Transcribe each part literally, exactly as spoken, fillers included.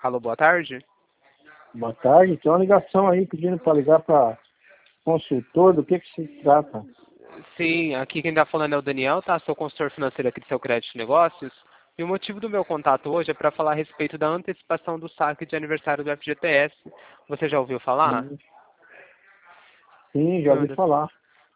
Alô, boa tarde. Boa tarde, tem uma ligação aí pedindo para ligar para consultor, do que que se trata? Sim, aqui quem está falando é o Daniel, tá? Sou consultor financeiro aqui do seu crédito de negócios. E o motivo do meu contato hoje é para falar a respeito da antecipação do saque de aniversário do F G T S. Você já ouviu falar? Sim, sim, já ouvi Senhor, falar.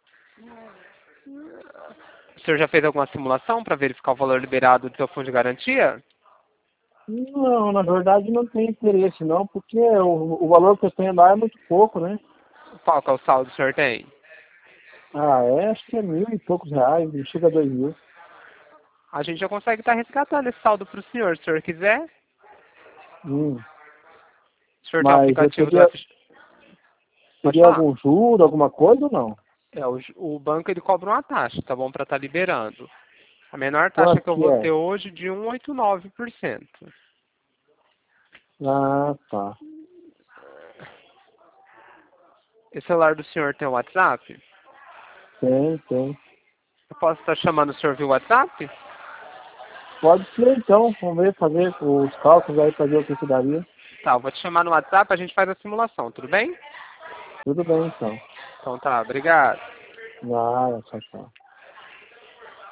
o senhor já fez alguma simulação para verificar o valor liberado do seu fundo de garantia? Não, na verdade não tem interesse não, porque o, o valor que eu tenho lá é muito pouco, né? Qual que é o saldo que o senhor tem? Ah, é, acho que é mil e poucos reais, não chega a dois mil. A gente já consegue estar resgatando esse saldo para o senhor, se o senhor quiser. Hum, O senhor tem o mas eu aplicativo do teria, F G T S? Pode teria falar. algum juro, alguma coisa ou não? É, o, ju- o banco ele cobra uma taxa, tá bom, para estar liberando. A menor taxa Quanto que eu que vou ter é? hoje é de um vírgula oitenta e nove por cento. Ah, tá. Esse celular do senhor tem o WhatsApp? Tem, tem. Eu posso estar chamando o senhor via WhatsApp? Pode ser então, vamos ver, fazer os cálculos aí para ver o que que daria. Tá, eu vou te chamar no WhatsApp, a gente faz a simulação, tudo bem? Tudo bem então. Então tá, obrigado. Nada, tchau, tchau.